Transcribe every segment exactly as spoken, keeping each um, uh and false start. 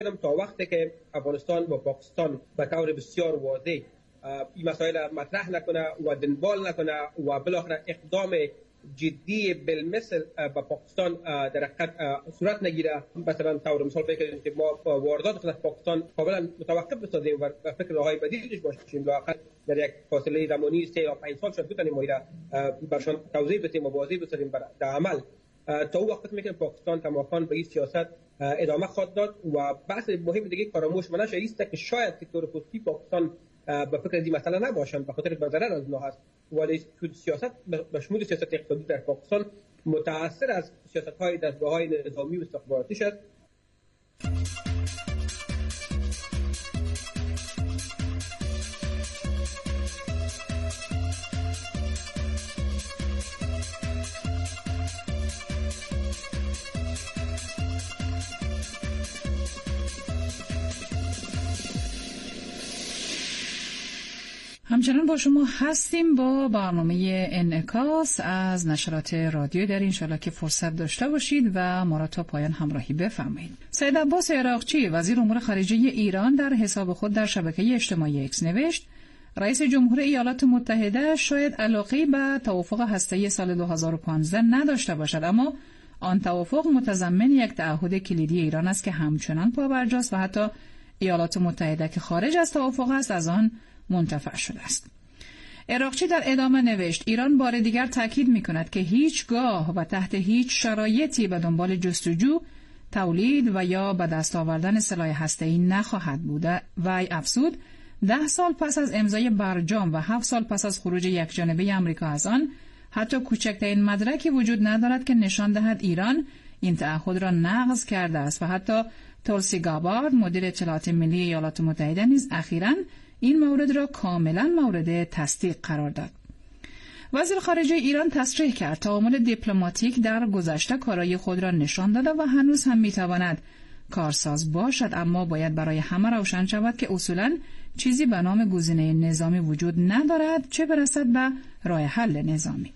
تا وقتی که افغانستان و پاکستان به طور بسیار واضح این مسائل مطرح نکنه و دنبال نکنه و بالاخره اقدام جدی بالمثل با پاکستان در حقیقت صورت نگیره، مثلا طور مثال بگیریم که ما واردات خود پاکستان کاملا متوقف بسازیم و فکر راههای بدیلش باشیم، لااقل در یک فاصله زمانی سه یا پنج سال شاید بتونیم ما برشان توضیح بدیم و واضح بسازیم در عمل. تا اون وقت میگم پاکستان کماکان به این سیاست ادامه خواهد داد و بحث مهم دیگه فراموش منشه است که شاید سکتور پستی پاکستان به فکر از این مسئله نباشند به خاطر ضرر از اونها هست، ولی سیاست به شمول سیاست اقتصادی در پاکستان متأثر از سیاست‌های دستگاه‌های نظامی و استخباراتیش است. همچنان با شما هستیم با برنامه انعکاس از نشرات رادیو در انشالله که فرصت داشته باشید و ما را تا پایان همراهی بفرمایید. سید عباس عراقچی وزیر امور خارجه ایران در حساب خود در شبکه اجتماعی اکس نوشت رئیس جمهور ایالات متحده شاید علاقه به توافق هسته‌ای سال دو هزار و پانزده نداشته باشد، اما آن توافق متضمن یک تعهد کلیدی ایران است که همچنان پابرجاست و حتی ایالات متحده که خارج از توافق است از آن منتفع شده است. عراقچی در ادامه نوشت ایران بار دیگر تاکید می‌کند که هیچگاه و تحت هیچ شرایطی به دنبال جستجو، تولید و یا به دست آوردن سلاح هسته‌ای نخواهد بود. وی افزود ده سال پس از امضای برجام و هفت سال پس از خروج یکجانبه آمریکا از آن حتی کوچکترین مدرکی وجود ندارد که نشان دهد ایران این تعهد را نقض کرده است و حتی تولسی گابارد مدیر اطلاعات ملی ایالات متحده نیز اخیراً این مورد را کاملا مورد تصدیق قرار داد. وزیر خارجه ایران تصریح کرد تعامل دیپلماتیک در گذشته کارایی خود را نشان داده و هنوز هم میتواند کارساز باشد، اما باید برای همه روشن شود که اصولاً چیزی به نام گزینه نظامی وجود ندارد، چه برسد به راه حل نظامی.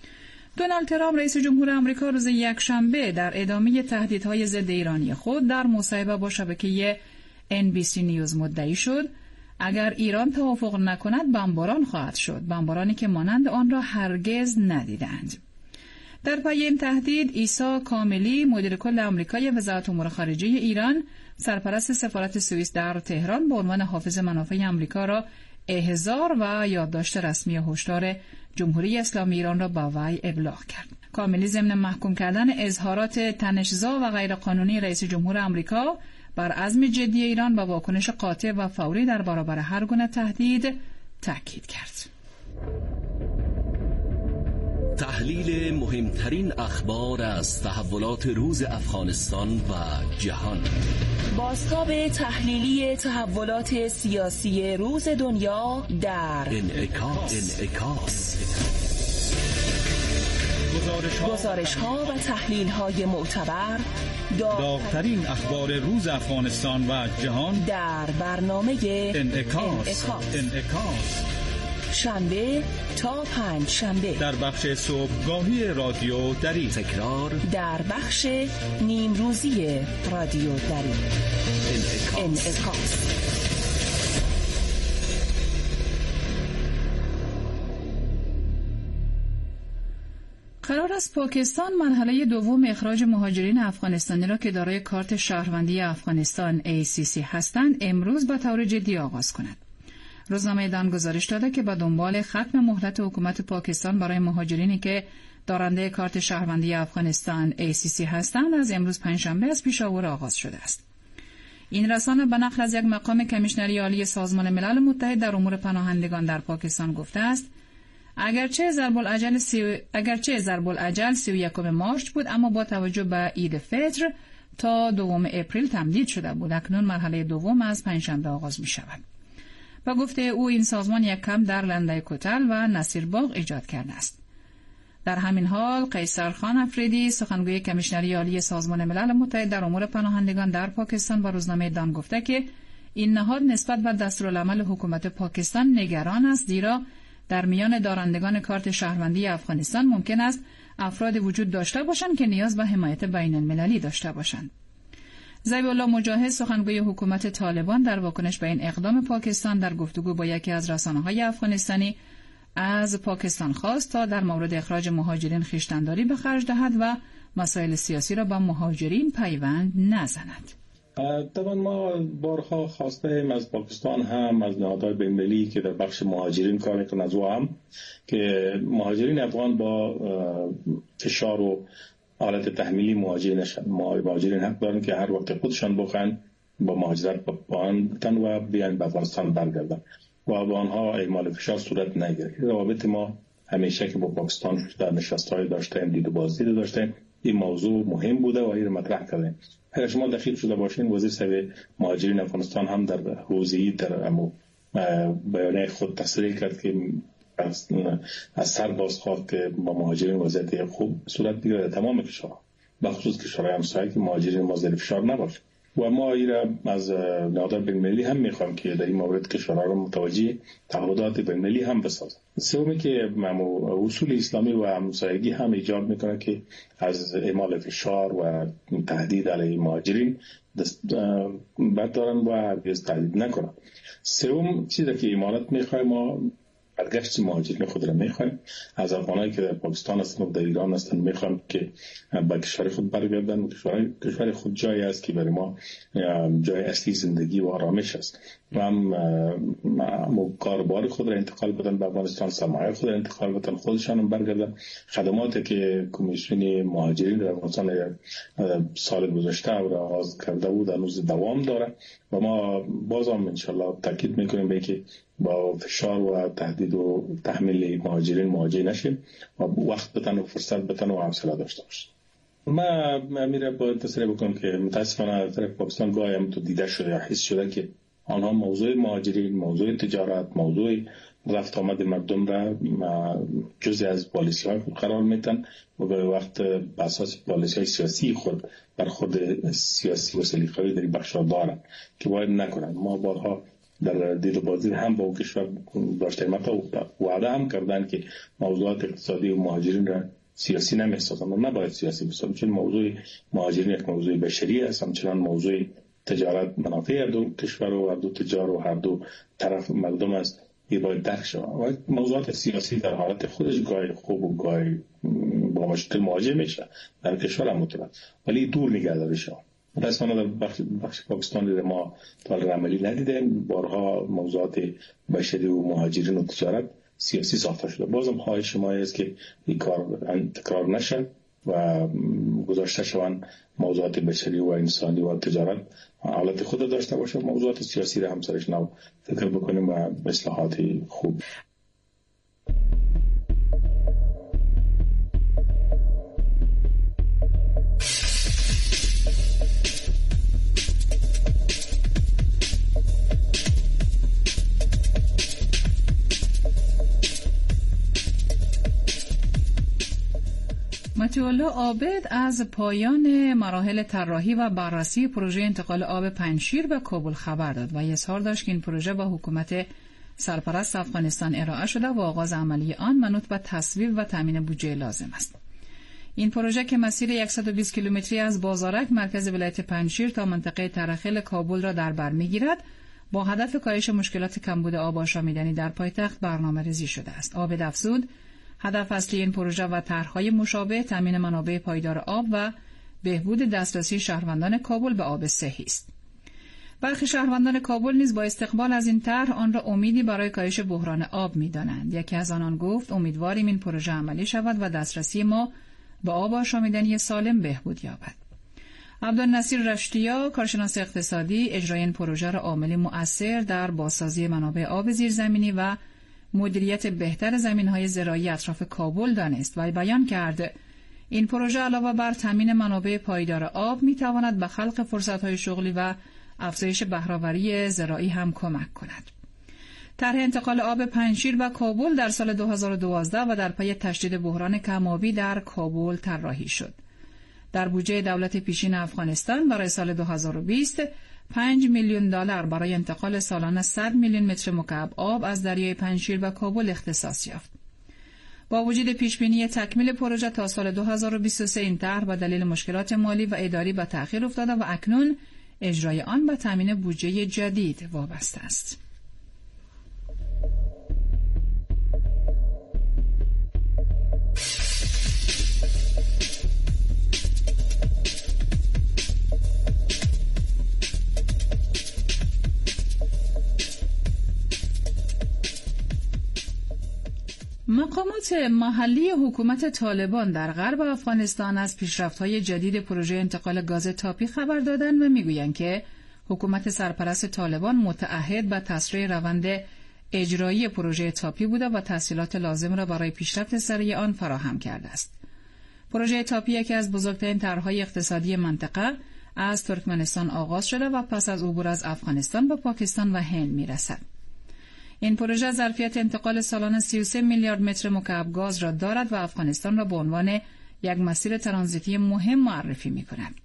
دونالد ترامپ رئیس جمهور آمریکا روز یکشنبه در ادامه تهدیدهای ضد ایرانی خود در مصاحبه با شبکه ان بی سی نیوز مدعی شد اگر ایران توافق نکند بمباران خواهد شد، بمبارانی که مانند آن را هرگز ندیدند. در پی این تهدید عیسی کاملی مدیر کل آمریکای وزارت امور خارجه ایران سرپرست سفارت سوئیس در تهران به عنوان حافظ منافع آمریکا را احضار و یادداشت رسمی هشدار جمهوری اسلامی ایران را با وی ابلاغ کرد. کاملی ضمن محکوم کردن اظهارات تنش‌زا و غیرقانونی رئیس جمهور آمریکا بر عزم جدی ایران با واکنش قاطع و فوری در برابر هر گونه تهدید تاکید کرد. تحلیل مهمترین اخبار از تحولات روز افغانستان و جهان. بازتاب تحلیلی تحولات سیاسی روز دنیا در انعکاس. انعکاس. گزارش ها و تحلیل های معتبر، داغ‌ترین اخبار روز افغانستان و جهان در برنامه انعکاس. انعکاس. انعکاس. شنبه تا پنج شنبه در بخش صبحگاهی رادیو دری، تکرار در بخش نیم روزی رادیو دری. انعکاس. انعکاس. قرار است پاکستان مرحله دوم اخراج مهاجرین افغانستانی را که دارای کارت شهروندی افغانستان ای سی سی هستند امروز به طور جدی آغاز کند. روزنامه دان گزارش داده که به دنبال ختم مهلت حکومت پاکستان برای مهاجرینی که دارنده کارت شهروندی افغانستان ای سی سی هستند از امروز پنجشنبه از پیشاور آغاز شده است. این رسانه به نقل از یک مقام کمیشنری عالی سازمان ملل متحد در امور پناهندگان در پاکستان گفته است اگرچه ضرب الاجل سی... اگرچه ضرب الاجل سی و یکم مارچ بود، اما با توجه به عید فطر تا دوم اپریل تمدید شده بود. اکنون مرحله دوم از پنجشنبه آغاز می شود. و گفته او این سازمان یک کمپ در لنده کتل و نصیرباغ ایجاد کرده است. در همین حال قیصر خان افریدی سخنگوی کمیشنری عالی سازمان ملل متحد در امور پناهندگان در پاکستان با روزنامه دان گفته که این نهاد نسبت به دستورالعمل حکومت پاکستان نگران است، زیرا در میان دارندگان کارت شهروندی افغانستان ممکن است افراد وجود داشته باشند که نیاز به حمایت بین المللی داشته باشند. ذبیح الله مجاهد سخنگوی حکومت طالبان در واکنش به این اقدام پاکستان در گفتگو با یکی از رسانه‌های افغانستانی از پاکستان خواست تا در مورد اخراج مهاجرین خویشتن‌داری به خرج دهد و مسائل سیاسی را با مهاجرین پیوند نزند. طبعا ما بارها خواستیم از پاکستان هم از نهادهای بین‌المللی که در بخش مهاجرین کار میکنند از او هم که مهاجرین افغان با فشار و حالت تحمیلی مواجه نشن. مهاجرین حق دارن که هر وقت خودشان بخواهند با مهاجرت بکنن و بیان به افغانستان برگردن و با آنها اعمال فشار صورت نگیره. روابط ما همیشه که با پاکستان در نشست‌های داشتیم، دید و بازدید داشتیم، این موضوع مهم بوده و این مطرح کردیم. اگر شما دقیق شده باشین وزیر صاحب مهاجرین افغانستان هم در روزی در امو بیانیه خود تصریح کرد که از سر باز خواست که با مهاجرین وضعیت خوب صورت بگیره در تمام کشورها، بخصوص کشورهای همسایه که مهاجرین ما زیر فشار نباشه و ما این را از نهادهای بین‌المللی هم میخوایم که در این مورد کشورها را متوجه تعهدات بین‌المللی هم بسازن. سومی که اصول اسلامی و همسایگی هم ایجاب میکنه که از اعمال فشار و تهدید علیه مهاجرین دست بردارن و هرگز تهدید نکنن. سوم چیزی که امارات میخواه، ما برگشت مهاجرین خود را میخوایم از افغانایی که در پاکستان هستند و در ایران هستند، میخوایم که به کشور خود برگردن و کشور خود جایی است که برای ما جای اصلی زندگی و آرامش است و هم کاربار خود را انتقال بدن به افغانستان، سرمایه خود را انتقال بدن، خودشان هم برگردن. خدماتی که کمیسیون مهاجرین در افغانستان سال گذشته و آغاز کرده بود هنوز دوام داره و ما باز هم انشالله تاکید میکنیم به که با فشار و تهدید و تحمیل مهاجرین مواجه نشیم و وقت بتن و فرصت بتن و حوصله داشته باشیم. ما میره باید تصریح بکنم که متاسفانه طرف پاکستان گاهی هم تو دیده شده یا حس شده که آنها موضوع مهاجرین، موضوع تجارت، موضوع رفت آمد مردم را جزء از پالیسی های خود قرار میتن و به وقت به اساس پالیسی های سیاسی خود بر خود سیاسی و سلیقه‌ای در این بخش دارن که باید نکنن. ما بارها در دید و بازدید هم با کشور داشتیم، متا وعده هم کردن که موضوعات اقتصادی و مهاجرین را سیاسی نمی‌سازن و نباید سیاسی بسازن، چون موضوع مهاجرین یک موضوع بشری است، همچنان موضوع تجارت منافع هر دو کشور و هر دو تجار و هر دو طرف مردم است، این باید درک شود و موضوعات سیاسی در حالت خودش گاهی خوب و گاهی با مشکل مواجه میشه در کشور هم مطلق، ولی دور نگه داره شود. متاسفانه در بخش, بخش پاکستان ما طالب عملی ندیدیم، بارها موضوعات بشری و مهاجرین و تجارت سیاسی ساخته شده. بازم خواهش شما است که این کار تکرار نشه و گذاشته شوند موضوعات بشری و انسانی و تجارت حالت خود داشته باشه، موضوعات سیاسی را هم سرش نو فکر بکنیم و اصلاحات خوب. مطیع الله عابد از پایان مراحل طراحی و بررسی پروژه انتقال آب پنجشیر به کابل خبر داد و اظهار داشت که این پروژه با حکومت سرپرست افغانستان ارائه شده و آغاز عملی آن منوط به تصویب و تامین بودجه لازم است. این پروژه که مسیر صد و بیست کیلومتری از بازارک مرکز ولایت پنجشیر تا منطقه ترخیل کابل را در بر می‌گیرد، با هدف کاهش مشکلات کمبود آب آشامیدنی در پایتخت برنامه‌ریزی شده است. عابد افزود هدف اصلی این پروژه و طرح‌های مشابه تامین منابع پایدار آب و بهبود دسترسی شهروندان کابل به آب صحی است. برخی شهروندان کابل نیز با استقبال از این طرح آن را امیدی برای کاهش بحران آب می‌دانند. یکی از آنان گفت امیدواریم این پروژه عملی شود و دسترسی ما به آب آشامیدنی سالم بهبود یابد. عبدالنصیر رشتیا، کارشناس اقتصادی، اجرای این پروژه را عاملی مؤثر در بازسازی منابع آب زیرزمینی و مدیریت بهتر زمین‌های زراعی اطراف کابل دانست و بیان کرد این پروژه علاوه بر تامین منابع پایدار آب می‌تواند به خلق فرصت‌های شغلی و افزایش بهره‌وری زراعی هم کمک کند. طرح انتقال آب پنجشیر و کابل در سال دو هزار و دوازده و در پی تشدید بحران کم‌آبی در کابل طراحی شد. در بودجه دولت پیشین افغانستان برای سال دو هزار و بیست پنج میلیون دلار برای انتقال سالانه صد میلیون متر مکعب آب از دریای پنجشیر و کابل اختصاص یافت. با وجود پیشبینی تکمیل پروژه تا سال دو هزار و بیست و سه این طرح به دلیل مشکلات مالی و اداری به تأخیر افتاده و اکنون اجرای آن به تامین بودجه جدید وابسته است. مقامات محلی حکومت طالبان در غرب افغانستان از پیشرفت‌های جدید پروژه انتقال گاز تاپی خبر دادند و می‌گویند که حکومت سرپرست طالبان متعهد به تسریع روند اجرایی پروژه تاپی بوده و تسهیلات لازم را برای پیشرفت سریع آن فراهم کرده است. پروژه تاپی یکی از بزرگترین طرح‌های اقتصادی منطقه از ترکمنستان آغاز شده و پس از عبور از افغانستان به پاکستان و هند می‌رسد. این پروژه ظرفیت انتقال سالانه سی و سه میلیارد متر مکعب گاز را دارد و افغانستان را به عنوان یک مسیر ترانزیتی مهم معرفی می‌کند.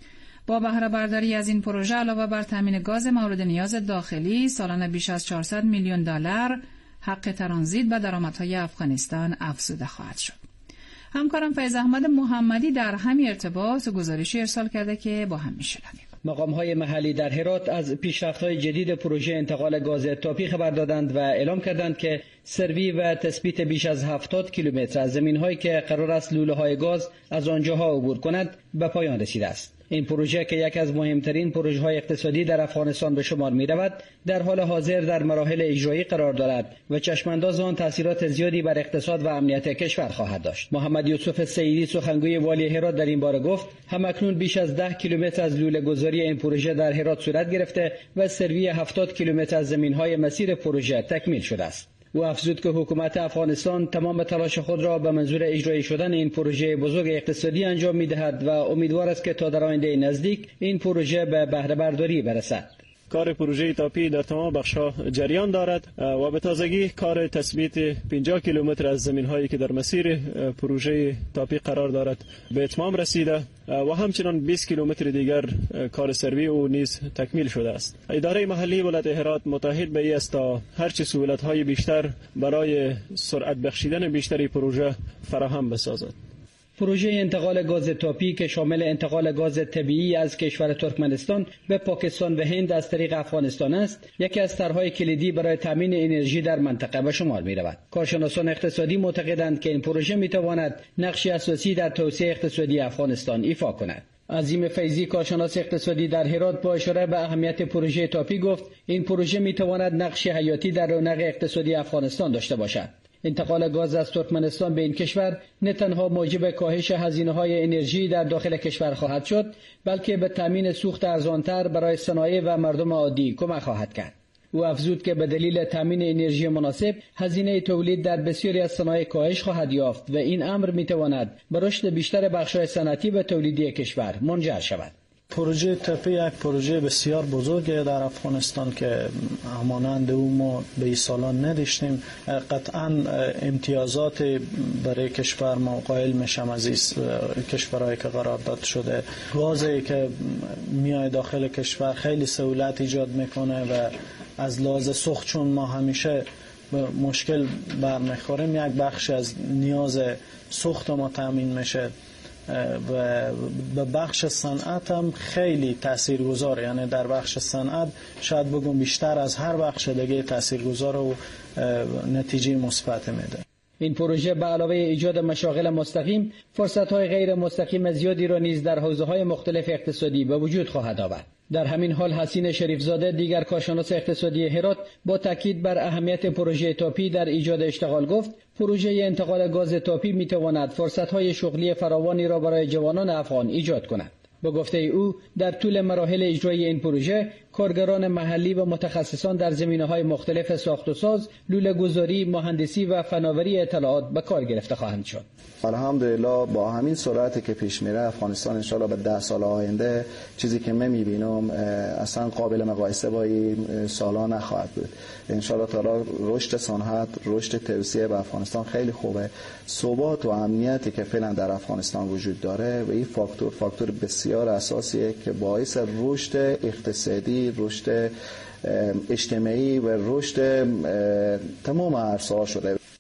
با بهره برداری از این پروژه علاوه بر تامین گاز مورد نیاز داخلی، سالانه بیش از چهارصد میلیون دلار حق ترانزیت به درآمدهای افغانستان افزوده خواهد شد. همکارم فیض احمد محمدی در همین ارتباط گزارشی ارسال کرده که با هم می‌شنویم. مقام‌های محلی در هرات از پیشرفت‌های جدید پروژه انتقال گاز تاپی خبر دادند و اعلام کردند که سروی و تثبیت بیش از هفتاد کیلومتر از زمین‌هایی که قرار است لوله‌های گاز از آنجاها عبور کند به پایان رسیده است. این پروژه که یکی از مهمترین پروژه‌های اقتصادی در افغانستان به شمار می‌رود، در حال حاضر در مراحل اجرایی قرار دارد و چشمانداز آن تاثیرات زیادی بر اقتصاد و امنیت کشور خواهد داشت. محمد یوسف سیدی سخنگوی والی هرات در این باره گفت: همکنون بیش از ده کیلومتر از لوله گذاری این پروژه در هرات صورت گرفته و سروی هفتاد کیلومتر از زمین‌های مسیر پروژه تکمیل شده است. او افزود که حکومت افغانستان تمام تلاش خود را به منظور اجرای شدن این پروژه بزرگ اقتصادی انجام می‌دهد و امیدوار است که تا در آینده نزدیک این پروژه به بهره برداری برسد. کار پروژه تاپی در تمام بخش‌ها جریان دارد و به تازگی کار تثبیت پنجاه کیلومتر از زمین‌هایی که در مسیر پروژه تاپی قرار دارد به اتمام رسیده و همچنان بیست کیلومتر دیگر کار سروی او نیز تکمیل شده است. اداره محلی ولایت هرات متعهد به این است تا هرچه سهولت‌های بیشتر برای سرعت بخشیدن بیشتری پروژه فراهم بسازد. پروژه انتقال گاز تاپی که شامل انتقال گاز طبیعی از کشور ترکمنستان به پاکستان و هند از طریق افغانستان است، یکی از طرح‌های کلیدی برای تامین انرژی در منطقه به شمار می‌رود. کارشناسان اقتصادی معتقدند که این پروژه می‌تواند نقشی اساسی در توسعه اقتصادی افغانستان ایفا کند. عظیم فیضی کارشناس اقتصادی در هرات با اشاره به اهمیت پروژه تاپی گفت: این پروژه می‌تواند نقش حیاتی در رونق اقتصادی افغانستان داشته باشد. انتقال گاز از ترکمنستان به این کشور نه تنها موجب کاهش هزینه‌های انرژی در داخل کشور خواهد شد، بلکه به تامین سوخت ارزانتر برای صنایع و مردم عادی کمک خواهد کرد. او افزود که به دلیل تامین انرژی مناسب، هزینه تولید در بسیاری از صنایع کاهش خواهد یافت و این امر می‌تواند به رشد بیشتر بخش‌های صنعتی و تولیدی کشور منجر شود. پروژه تاپی یک پروژه بسیار بزرگه در افغانستان که همانند او ما به این سالان نداشتیم. قطعا امتیازات برای کشور ما قائل میشم از این کشورهایی که قرارداد شده. گازی که میاد داخل کشور خیلی سهولت ایجاد میکنه و از لحاظ سوخت چون ما همیشه مشکل برمیخوریم، یک بخش از نیاز سوخت ما تامین میشه و به بخش صنعت هم خیلی تاثیرگذاره. یعنی در بخش صنعت شاید بگم بیشتر از هر بخش دیگه تاثیرگذاره و نتیجه مثبت میده. این پروژه به علاوه ایجاد مشاغل مستقیم، فرصت‌های غیر مستقیم زیادی را نیز در حوزه‌های مختلف اقتصادی به وجود خواهد آورد. در همین حال حسین شریفزاده دیگر کارشناس اقتصادی هرات با تاکید بر اهمیت پروژه تاپی در ایجاد اشتغال گفت: پروژه انتقال گاز تاپی می‌تواند فرصت‌های شغلی فراوانی را برای جوانان افغان ایجاد کند. با گفته او در طول مراحل اجرای این پروژه کارگران محلی و متخصصان در زمینه‌های مختلف ساخت و ساز، لوله‌گذاری، مهندسی و فناوری اطلاعات به کار گرفته خواهند شد. الحمدلله با همین سرعتی که پیش میره افغانستان ان شاءالله به ده سال آینده چیزی که من میبینم اصلا قابل مقایسه با این سالا نخواهد بود. ان شاءالله تعالی رشد صنعت، رشد توسعه به افغانستان خیلی خوبه. ثبات و امنیتی که فعلا در افغانستان وجود داره و این فاکتور فاکتور بسیار اساسیه که باعث رشد اقتصادی، رشد اجتماعی و رشد تمام عرصه‌ها شده.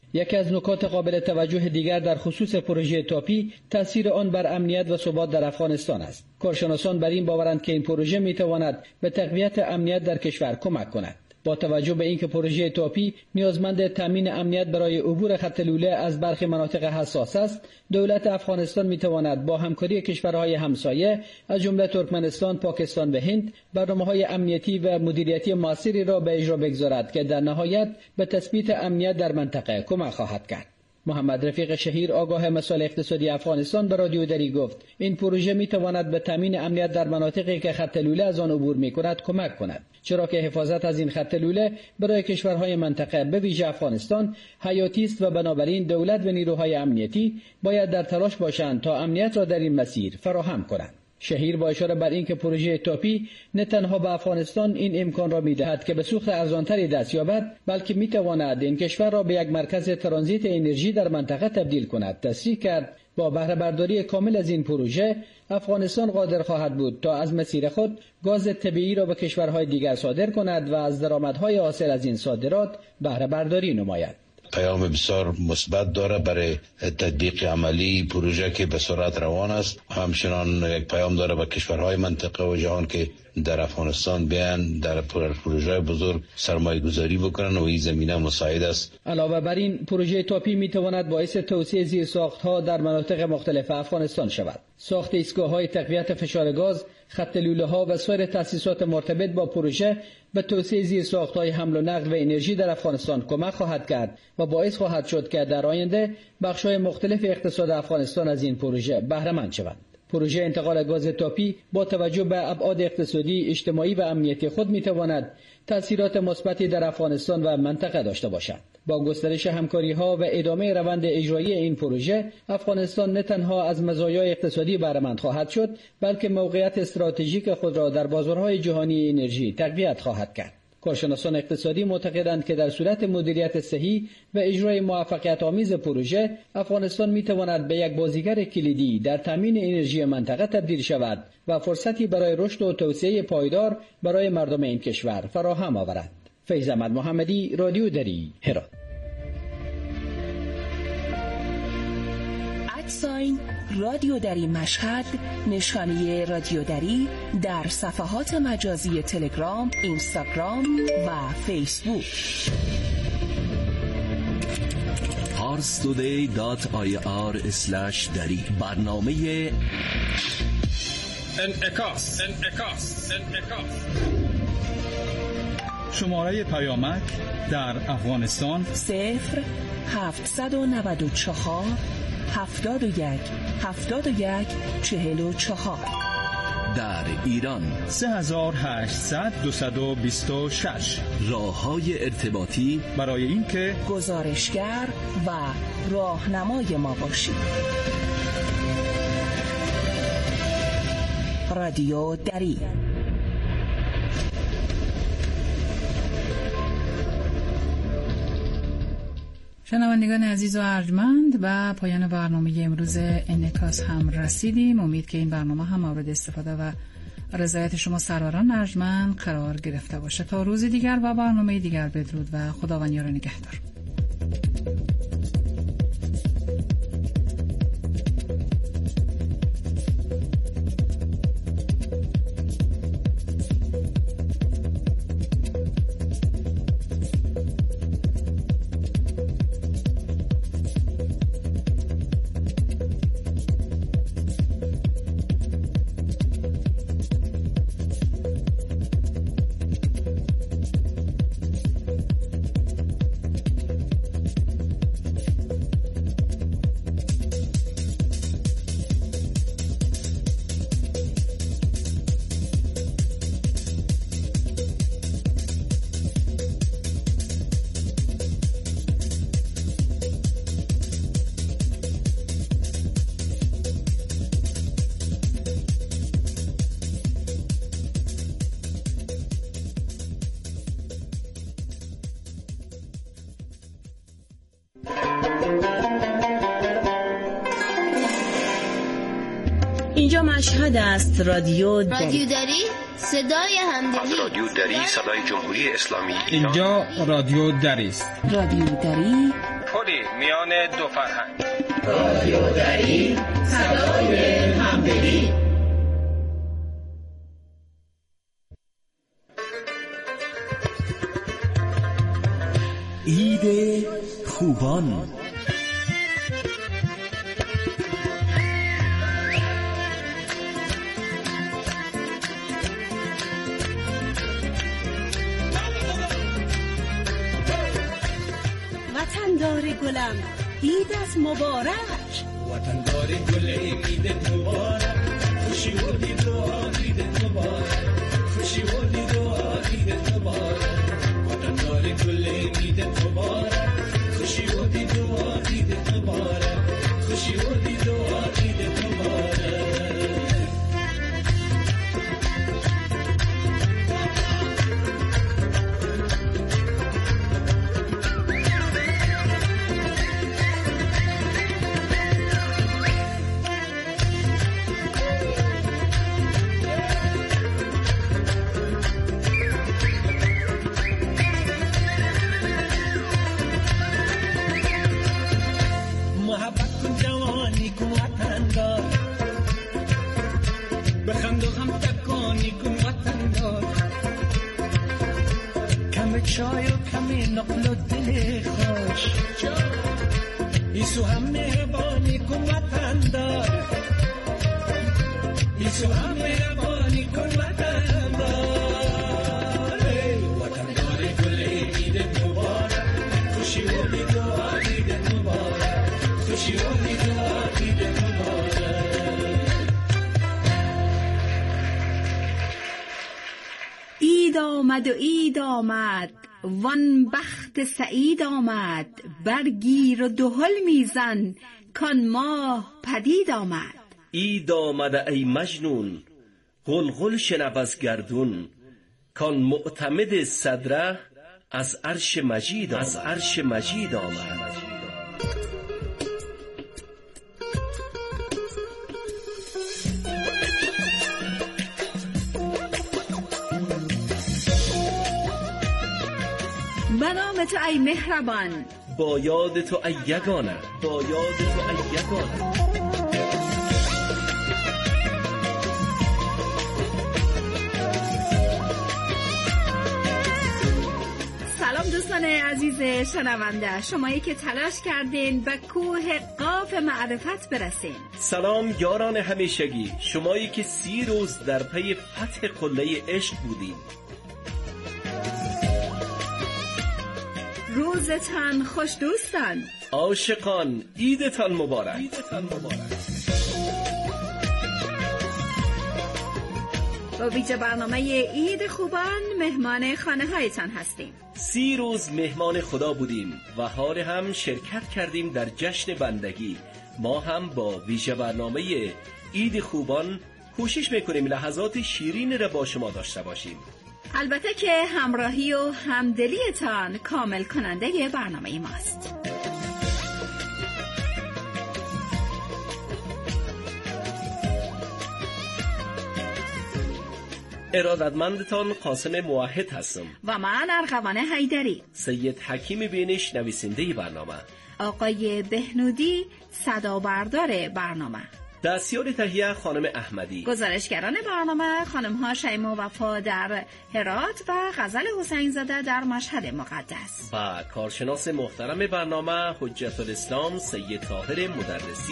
یکی از نکات قابل توجه دیگر در خصوص پروژه تاپی تاثیر آن بر امنیت و ثبات در افغانستان است. کارشناسان بر این باورند که این پروژه میتواند به تقویت امنیت در کشور کمک کند. با توجه به اینکه پروژه تاپی نیازمند تامین امنیت برای عبور خط لوله از برخی مناطق حساس است، دولت افغانستان میتواند با همکاری کشورهای همسایه از جمله ترکمنستان، پاکستان و هند برنامه‌های امنیتی و مدیریتی موثری را به اجرا بگذارد که در نهایت به تثبیت امنیت در منطقه کمک خواهد کرد. محمد رفیق شهیر آگاه مسائل اقتصادی افغانستان به رادیو دری گفت این پروژه می تواند به تامین امنیت در مناطقی که خط لوله از آن عبور می کند کمک کند، چرا که حفاظت از این خط لوله برای کشورهای منطقه به ویژه افغانستان حیاتی است و بنابراین دولت و نیروهای امنیتی باید در تلاش باشند تا امنیت را در این مسیر فراهم کنند. شهیر با اشاره بر اینکه پروژه تاپی نه تنها به افغانستان این امکان را می‌دهد که به سوخت ارزانتری دست یابد، بلکه می‌تواند این کشور را به یک مرکز ترانزیت انرژی در منطقه تبدیل کند. تصریح کرد با بهره برداری کامل از این پروژه افغانستان قادر خواهد بود تا از مسیر خود گاز طبیعی را به کشورهای دیگر صادر کند و از درآمدهای حاصل از این صادرات بهره برداری نماید. پیام بسیار مثبت داره برای تطبیق عملی پروژه که به سرعت روان است. همچنان یک پیام داره به کشورهای منطقه و جهان که در افغانستان بیان در پروژه بزرگ سرمایه گذاری بکنن و این زمینه مساعد است. علاوه بر این پروژه تاپی می تواند باعث توسعه زیرساخت‌ها در مناطق مختلف افغانستان شود. ساخت ایستگاه‌های تقویت فشار گاز، خط لوله‌ها و سایر تأسیسات مرتبط با پروژه به توسعه زیرساخت‌های حمل و نقل و انرژی در افغانستان کمک خواهد کرد و باعث خواهد شد که در آینده بخش‌های مختلف اقتصاد افغانستان از این پروژه بهره مند شوند. پروژه انتقال گاز تاپی با توجه به ابعاد اقتصادی، اجتماعی و امنیتی خود می‌تواند تأثیرات مثبتی در افغانستان و منطقه داشته باشد. با گسترش همکاری‌ها و ادامه روند اجرایی این پروژه، افغانستان نه تنها از مزایای اقتصادی بهره مند خواهد شد، بلکه موقعیت استراتژیک خود را در بازارهای جهانی انرژی تقویت خواهد کرد. کارشناسان اقتصادی معتقدند که در صورت مدیریت صحیح و اجرای موفقیت آمیز پروژه، افغانستان می‌تواند به یک بازیگر کلیدی در تامین انرژی منطقه تبدیل شود و فرصتی برای رشد و توسعه پایدار برای مردم این کشور فراهم آورد. فیض احمد محمدی، رادیو دری، هرات. ادساین رادیو دری مشهد، نشانی رادیو دری در صفحات مجازی تلگرام، اینستاگرام و فیسبوک. پارس تودی دات آی آر اسلش دری. برنامه انعکاس انعکاس انعکاس شماره پیامک در افغانستان صفر هفتصد و نود و چهار هفتاد و یک هفتاد و یک چهل و چهار. در ایران سه هزار و هشتصد دویست و بیست و شش. راه‌های ارتباطی برای اینکه گزارشگر و راهنمای ما باشید. رادیو دری. شنوندگان عزیز و ارجمند، و پایان برنامه امروز انعکاس هم رسیدیم. امید که این برنامه هم مورد استفاده و رضایت شما سروران ارجمند قرار گرفته باشه. تا روز دیگر و برنامه دیگر بدرود و خداوند یار و نگهدار. اینجا مشهد است. رادیو دری. رادیو دری صدای همدلی. رادیو دری صدای جمهوری اسلامی. اینجا رادیو دری است. رادیو دری تقابلی میان دو فرهنگ. رادیو دری، صدای همدلی. عید خوبان. وطندار گلم عیدت مبارک، وطندار گل عیدت مبارک، خوشی و دید و عیدت مبارک، خوشی و دید و عیدت مبارک، وطندار گل عیدت مبارک، خوشی و دید و عیدت مبارک، خوشی و دید و عیدت مبارک. چای و کمی نقل و دل خوش، ایسو هم مهربانی کن وطندار، ایسو هم مهربانی کن وطندار. وطندار گل عیدت مبارک، خوشی و دید و عیدت مبارک، خوشی و دید و عیدت مبارک. عید آمد و عید آمد، وان بخت سعید آمد، برگیر و دهل میزن کان ماه پدید آمد. عید آمد ای مجنون، غلغل شنو از گردون، کان معتمد صدره از عرش مجید آمد. از عرش مجید آمد. به نام تو ای مهربان، با یاد تو ای یگانه، با یاد تو ای یگانه. سلام دوستان عزیز شنونده، شمایی که تلاش کردین به کوه قاف معرفت برسین. سلام یاران همیشگی، شمایی که سی روز در پی فتح قله عشق بودین. روزتان خوش دوستان، عاشقان عیدتان مبارک. عیدتان مبارک. با ویژه برنامه عید خوبان مهمان خانه هایتان هستیم. سی روز مهمان خدا بودیم و حال هم شرکت کردیم در جشن بندگی. ما هم با ویژه برنامه عید خوبان کوشش میکنیم لحظات شیرین را با شما داشته باشیم. البته که همراهی و همدلیتان کامل کننده برنامه ماست. ارادتمندتان قاسم موحد هستم و من ارغوان حیدری. سید حکیم بینش نویسنده برنامه، آقای بهنودی صدا بردار برنامه، دستیار تهیه خانم احمدی، گزارشگران برنامه خانم ها شیما وفا در هرات و غزل حسین زاده در مشهد مقدس و کارشناس محترم برنامه حجت الاسلام سید طاهر مدرسی.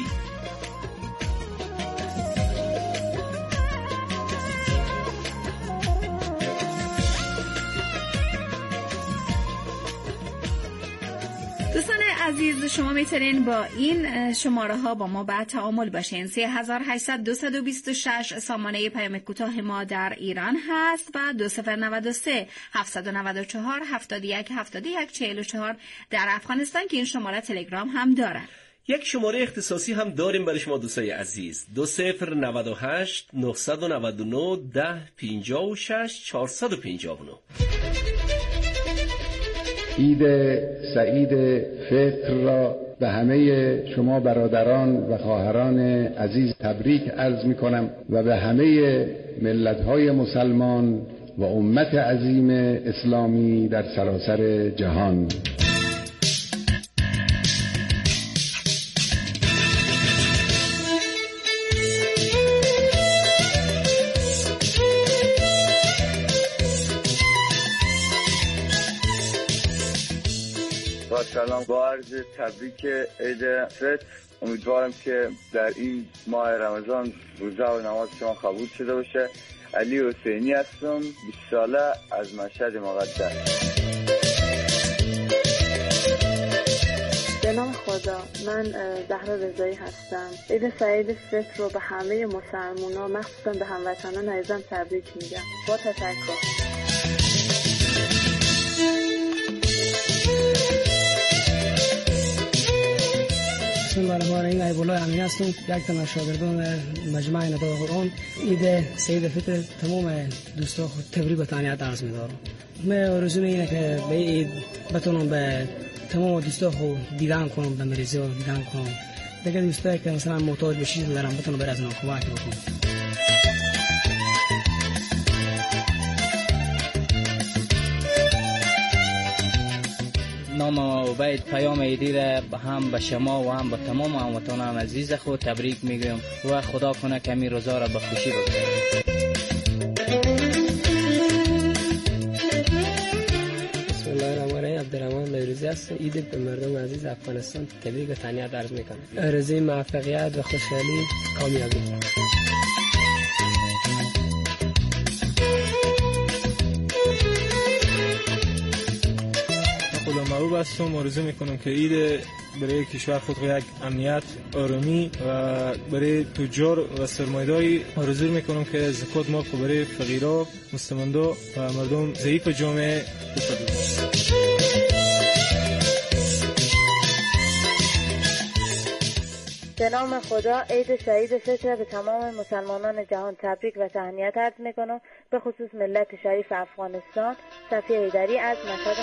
دوستان عزیز، شما میتونین با این شماره ها با ما بعد تعامل باشین. سه هزار و هشتصد دویست و بیست و شش سامانه پیام کوتاه ما در ایران هست و دو صفر نود و سه هفتصد و نود و چهار هفتاد و یک هفتاد و یک چهل و چهار در افغانستان که این شماره تلگرام هم داره. یک شماره اختصاصی هم داریم برای شما دوستای عزیز، دو صفر نود و هشت نهصد و نود و نه ده پنجاه و شش چهارصد و پنجاه و نه. عید سعید فطر را به همه شما برادران و خواهران عزیز تبریک عرض می کنم و به همه ملت‌های مسلمان و امت عظیم اسلامی در سراسر جهان. با سلام، با عرض تبریک عید فطر. امیدوارم که در این ماه رمضان روزه و نماز شما قبول شده باشه. علی حسینی هستم، بیست ساله، از مشهد مقدس. به نام خدا، من زهرا رضایی هستم. عید سعید فطر رو به همه مسلمان‌ها، مخصوصا به هموطنان عزیزم تبریک میگم. با تشکر. من برای این ایبولا امین هستم، یک تن از شاگردان مجمع ندای قرآن. عید سعید فطر تمام دوستا خود تبریک و تهنیت عرض می‌دارم. من آرزوم اینه که به عید بتونم به تمام دوستا خود دیدن کنم، به مریضی ها دیدن کنم. دیگه دوستایی که مثلا محتاج به چیزی دارن بتونم برای از اونها کمک بکنم. نام عبید پیام عیدی را هم به شما و هم به تمام هموطنان عزیز خود تبریک میگویم و خدا کنه که این روزا را به خوشی بگذرونیم. بسم الله الرحمن الرحیم. عبدالرحمن لیروزی هستم. عید به مردم عزیز افغانستان تبریک و تهنیت عرض میکنم. آرزوی موفقیت و خوشحالی، کامیابی. محبوب هستم. آرزو میکنم که عید برای کشور خود یک امنیت، آرامی و برای تجار و سرمایه‌داری آرزو میکنم که زکات مال خود برای فقیرا، مستمندا و مردم ضعیف جامعه بفرستند. به نام خدا، عید سعید فطر به تمام مسلمانان جهان تبریک و تهنیت عرض میکنم، به خصوص ملت شریف افغانستان. صفیه ایدری از مشهد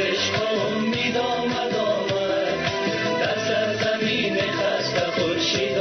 خورشید